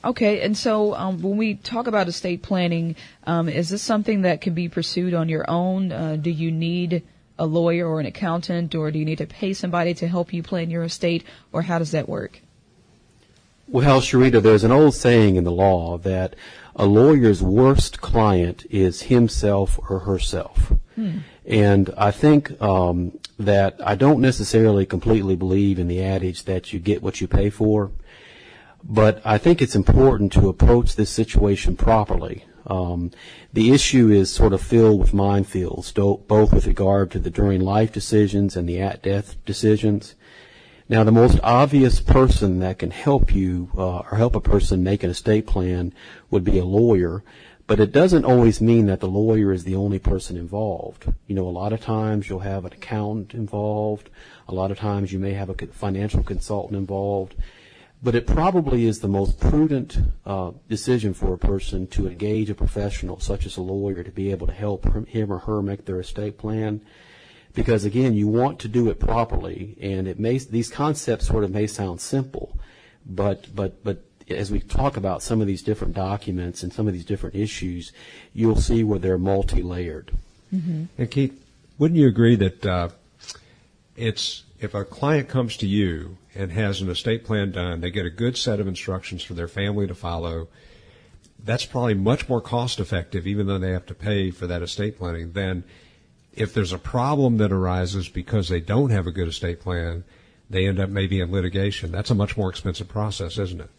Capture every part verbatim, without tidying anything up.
Okay, and so um, when we talk about estate planning, um, is this something that can be pursued on your own? Uh, do you need a lawyer or an accountant, or do you need to pay somebody to help you plan your estate, or how does that work? Well, Sharita, there's an old saying in the law that a lawyer's worst client is himself or herself. Hmm. And I think um, that I don't necessarily completely believe in the adage that you get what you pay for. But I think it's important to approach this situation properly. Um, the issue is sort of filled with minefields, both with regard to the during life decisions and the at death decisions. Now, the most obvious person that can help you uh, or help a person make an estate plan would be a lawyer, but it doesn't always mean that the lawyer is the only person involved. You know, a lot of times you'll have an accountant involved. A lot of times you may have a financial consultant involved. But it probably is the most prudent uh, decision for a person to engage a professional, such as a lawyer, to be able to help him or her make their estate plan. Because, again, you want to do it properly, and it may, these concepts sort of may sound simple, but, but, but as we talk about some of these different documents and some of these different issues, you'll see where they're multi-layered. Mm-hmm. And, Keith, wouldn't you agree that uh, it's if a client comes to you and has an estate plan done, they get a good set of instructions for their family to follow, that's probably much more cost effective, even though they have to pay for that estate planning, than if there's a problem that arises because they don't have a good estate plan, they end up maybe in litigation. That's a much more expensive process, isn't it?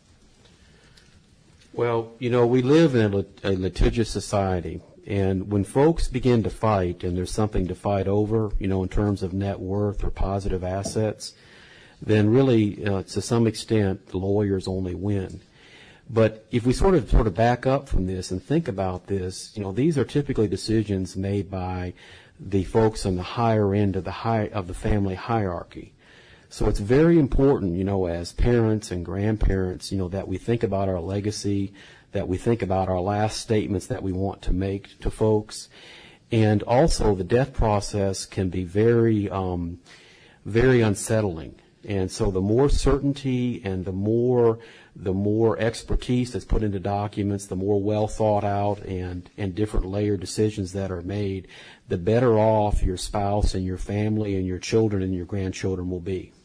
Well, you know, we live in a, lit- a litigious society, and when folks begin to fight and there's something to fight over, you know, in terms of net worth or positive assets, then really, uh, to some extent, the lawyers only win. But if we sort of sort of back up from this and think about this, you know, these are typically decisions made by the folks on the higher end of the high of the family hierarchy. So it's very important, you know, as parents and grandparents, you know, that we think about our legacy, that we think about our last statements that we want to make to folks. And also the death process can be very, um, very unsettling. And so the more certainty and the more the more expertise that's put into documents, the more well thought out and, and different layered decisions that are made, the better off your spouse and your family and your children and your grandchildren will be.